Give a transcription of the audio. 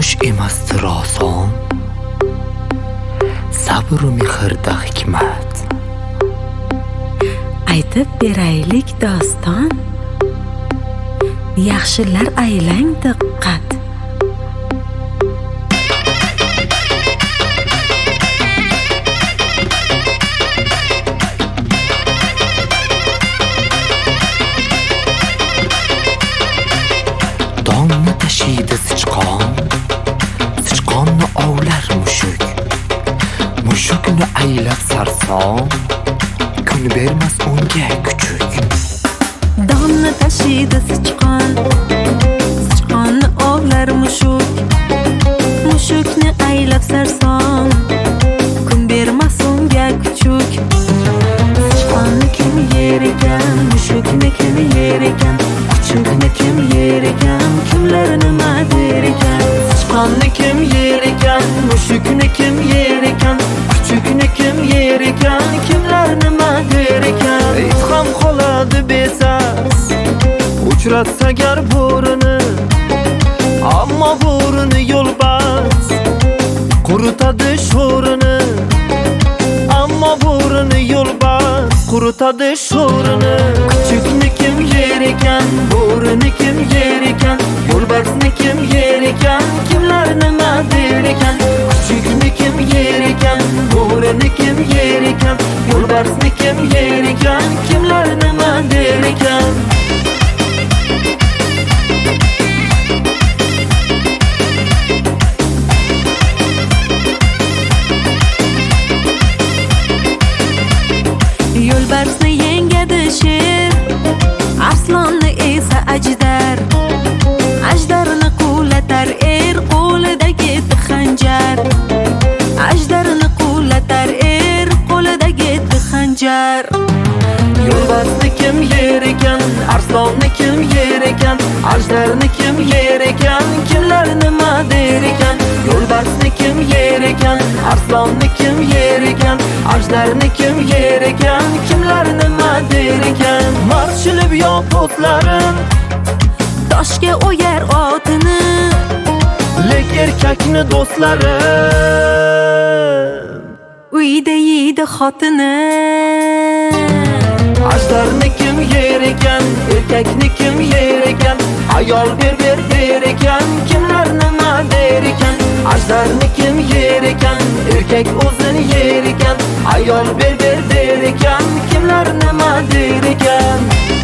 Turmush emasdir oson, sabr u mehrda hikmat. Aytib beraylik doston, yaxshilar aylang diqqat. Donni tashiydi sichqon, sichqonni ovlar mushuk. Mushukni aylab sarson, kun bermas unga kuchuk. Donni tashiydi sichqon, sichqonni ovlar mushuk. Mushukni aylab sarson, kun bermas unga kuchuk. Sichqonni kim yer ekan, mushukni kim yer ekan, kuchukni kim yer ekan, kimlar nima der ekan. Sichqonni kim yer ekan, mushukni kim yer ekan, kuchukni kim yer ekan, kimlar nima der ekan. It ham qoladi besas, uchratsa gar bo'rini, ammo bo'rini yo'lbars quritadi sho'rini. Ammo bo'rini yo'lbars quritadi sho'rini. Kuchukni kim yer ekan, bo'rini kim yer ekan, yo'lbarsni kim yer ekan, kimlar nima der ekan. Kuchukni kim yer ekan, bo'rini kim yer ekan, yo'lbarsni kim yer ekan, kimlar nima der ekan. Yo'lbarsni yengadi sher, arslonni esa ajdar. Ajdarni quvlatar qo'lidagi xanjar. Ajdarni quvlatar qo'lidagi xanjar. Yo'lbarsni kim yer ekan, arslonni kim yer ekan, ajdarni kim yer ekan, kimlar nima der ekan. Yo'lbarsni kim yer ekan, arslonni kim yer ekan, ajdarni kim yer ekan, kimlar nima der ekan. Marshilib yo'qotlarim Toshga o'yar otini, lek erkakni do'stlarim uyda yeydi xotini. Ajdarni kim yer ekan, erkakni kim yer ekan, ayol ber ekan, kimlar nima der ekan. Ajdarni kim yer ekan, erkak o'zini yer ekan, ayol ber der ekan, kimlar nima der ekan.